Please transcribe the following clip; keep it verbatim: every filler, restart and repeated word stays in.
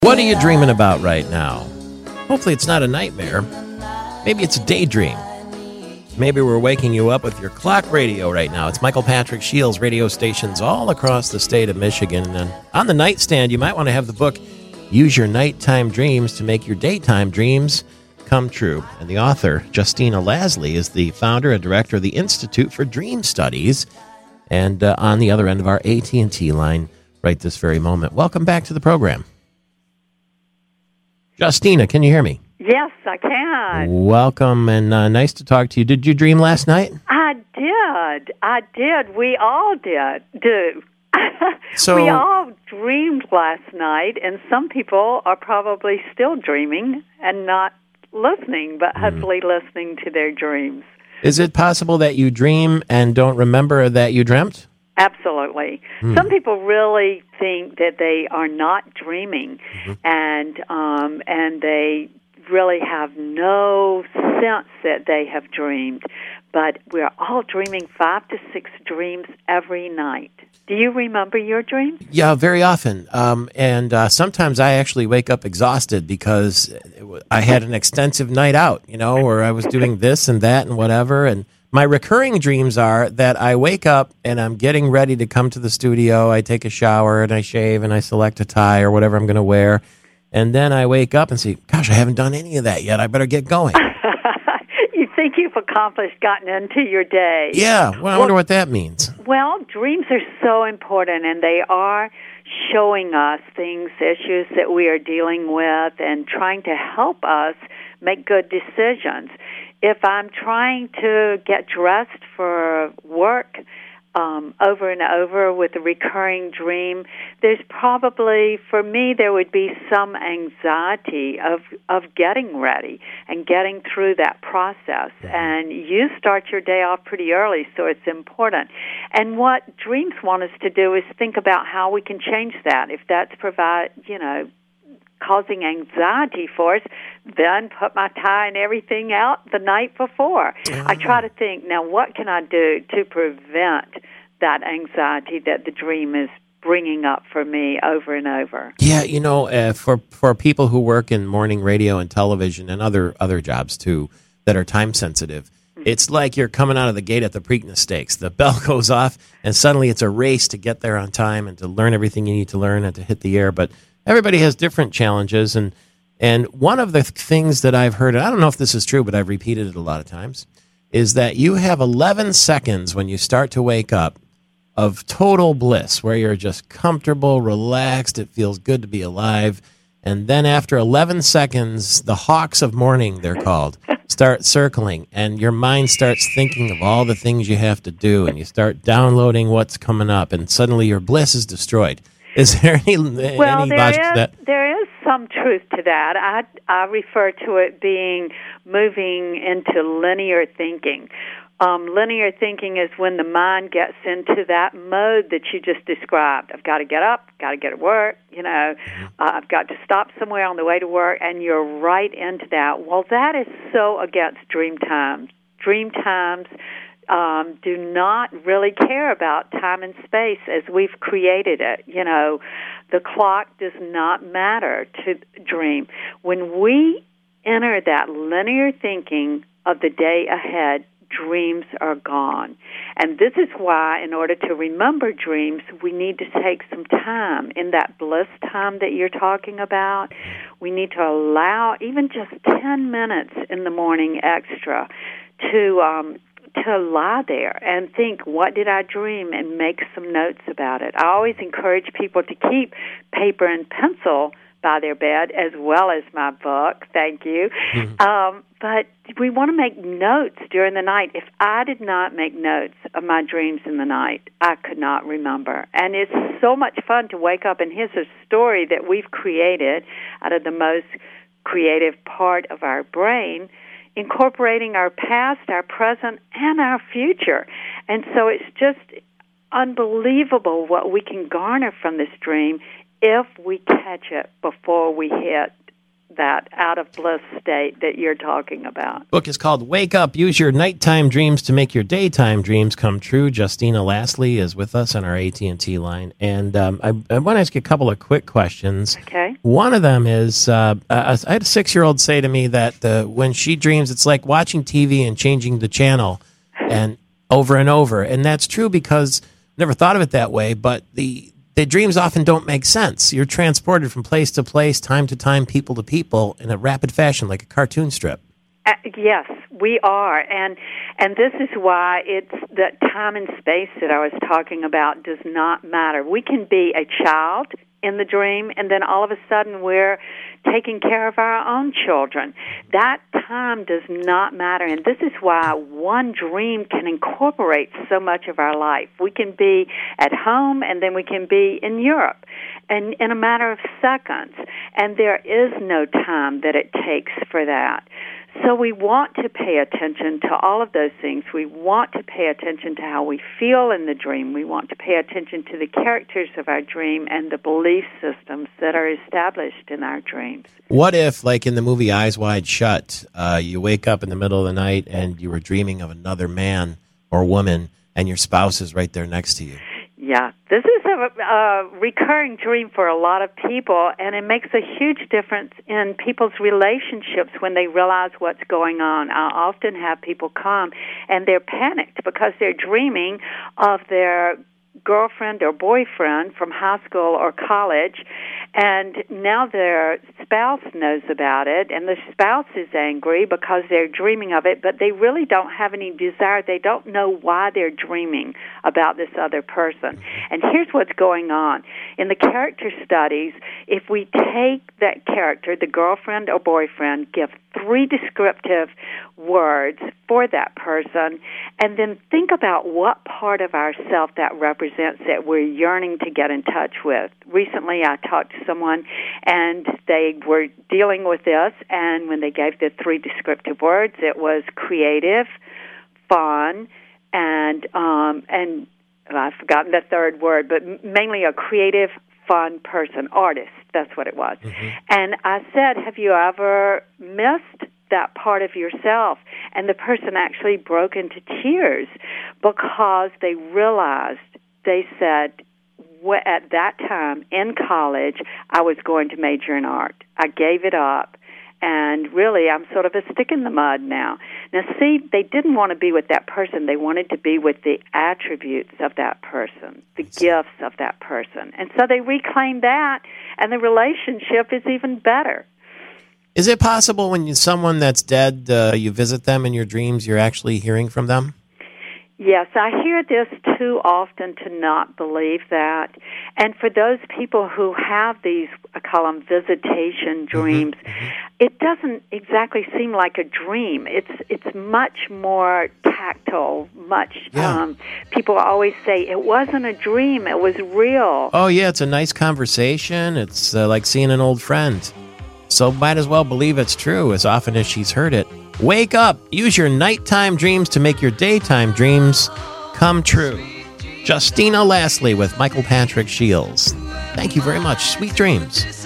What are you dreaming about right now? Hopefully it's not a nightmare. Maybe it's a daydream. Maybe we're waking you up with your clock radio right now. It's Michael Patrick Shields radio stations all across the state of Michigan. And on the nightstand, you might want to have the book, Use Your Nighttime Dreams to Make Your Daytime Dreams Come True. And the author, Justina Lasley, is the founder and director of the Institute for Dream Studies. And uh, on the other end of our A T and T line right this very moment. Welcome back to the program. Justina, can you hear me? Yes, I can. Welcome, and uh, nice to talk to you. Did you dream last night? I did. I did. We all did. Do. So, we all dreamed last night, and some people are probably still dreaming and not listening, but mm. hopefully listening to their dreams. Is it possible that you dream and don't remember that you dreamt? Absolutely. Hmm. Some people really think that they are not dreaming, mm-hmm. and um, and they really have no sense that they have dreamed. But we're all dreaming five to six dreams every night. Do you remember your dreams? Yeah, very often. Um, and uh, sometimes I actually wake up exhausted because I had an extensive night out, you know, where I was doing this and that and whatever, and my recurring dreams are that I wake up and I'm getting ready to come to the studio. I take a shower and I shave and I select a tie or whatever I'm going to wear. And then I wake up and say, gosh, I haven't done any of that yet. I better get going. You think you've accomplished, gotten into your day. Yeah. Well, I wonder well, what that means. Well, dreams are so important, and they are showing us things, issues that we are dealing with and trying to help us make good decisions. If I'm trying to get dressed for work um, over and over with a recurring dream, there's probably, for me, there would be some anxiety of, of getting ready and getting through that process. And you start your day off pretty early, so it's important. And what dreams want us to do is think about how we can change that. If that's provide, you know, causing anxiety for us, then put my tie and everything out the night before. Oh. I try to think, now what can I do to prevent that anxiety that the dream is bringing up for me over and over? Yeah, you know, uh, for for people who work in morning radio and television and other, other jobs too that are time sensitive, mm-hmm. it's like you're coming out of the gate at the Preakness Stakes. The bell goes off and suddenly it's a race to get there on time and to learn everything you need to learn and to hit the air. But everybody has different challenges, and and one of the things that I've heard, and I don't know if this is true, but I've repeated it a lot of times, is that you have eleven seconds when you start to wake up of total bliss, where you're just comfortable, relaxed, it feels good to be alive, and then after eleven seconds, the hawks of morning, they're called, start circling, and your mind starts thinking of all the things you have to do, and you start downloading what's coming up, and suddenly your bliss is destroyed. Is there any, well, any there logic is, to that? There is some truth to that. I, I refer to it being moving into linear thinking. Um, linear thinking is when the mind gets into that mode that you just described. I've got to get up, got to get to work, you know, mm-hmm. uh, I've got to stop somewhere on the way to work, and you're right into that. Well, that is so against dream times. Dream times Um, do not really care about time and space as we've created it. You know, the clock does not matter to dream. When we enter that linear thinking of the day ahead, dreams are gone. And this is why, in order to remember dreams, we need to take some time. In that bliss time that you're talking about, we need to allow even just ten minutes in the morning extra to um, to lie there and think, what did I dream, and make some notes about it. I always encourage people to keep paper and pencil by their bed, as well as my book. Thank you. Mm-hmm. Um, but we want to make notes during the night. If I did not make notes of my dreams in the night, I could not remember. And it's so much fun to wake up, and here's a story that we've created out of the most creative part of our brain, incorporating our past, our present, and our future. And so it's just unbelievable what we can garner from this dream if we catch it before we hit that out of bliss state that you're talking about. Book is called Wake Up, Use Your Nighttime Dreams to Make Your Daytime Dreams Come True. Justina Lastly is with us on our A T and T line. And um, I, I want to ask you a couple of quick questions. Okay. One of them is, uh, I had a six-year-old say to me that uh, when she dreams, it's like watching T V and changing the channel and over and over. And that's true because I never thought of it that way, but the the dreams often don't make sense. You're transported from place to place, time to time, people to people in a rapid fashion, like a cartoon strip. Uh, yes, we are, and and this is why it's that time and space that I was talking about does not matter. We can be a child in the dream, and then all of a sudden we're taking care of our own children. That time does not matter, and this is why one dream can incorporate so much of our life. We can be at home, and then we can be in Europe, and in a matter of seconds, and there is no time that it takes for that. So we want to pay attention to all of those things. We want to pay attention to how we feel in the dream. We want to pay attention to the characters of our dream and the belief systems that are established in our dreams. What if, like in the movie Eyes Wide Shut, uh, you wake up in the middle of the night and you were dreaming of another man or woman and your spouse is right there next to you? Yeah, this is a, a recurring dream for a lot of people, and it makes a huge difference in people's relationships when they realize what's going on. I often have people come, and they're panicked because they're dreaming of their girlfriend or boyfriend from high school or college, and now their spouse knows about it, and the spouse is angry because they're dreaming of it, but they really don't have any desire. They don't know why they're dreaming about this other person. And here's what's going on. In the character studies, if we take that character, the girlfriend or boyfriend, give three descriptive words for that person, and then think about what part of ourself that represents that we're yearning to get in touch with. Recently, I talked to someone, and they were dealing with this, and when they gave the three descriptive words, it was creative, fun, and um, and I've forgotten the third word, but mainly a creative, fun person, artist. That's what it was. Mm-hmm. And I said, have you ever missed that part of yourself? And the person actually broke into tears because they realized, they said, at that time in college, I was going to major in art. I gave it up. And really, I'm sort of a stick in the mud now. Now, see, they didn't want to be with that person. They wanted to be with the attributes of that person, the gifts of that person. And so they reclaimed that, and the relationship is even better. Is it possible when you, someone that's dead, uh, you visit them in your dreams, you're actually hearing from them? Yes, I hear this too often to not believe that. And for those people who have these, I call them visitation dreams, mm-hmm. it doesn't exactly seem like a dream. It's it's much more tactile, much, yeah. um, people always say, it wasn't a dream, it was real. Oh, yeah, it's a nice conversation. It's uh, like seeing an old friend. So might as well believe it's true as often as she's heard it. Wake up. Use your nighttime dreams to make your daytime dreams come true. Justina Lastly with Michael Patrick Shields. Thank you very much. Sweet dreams.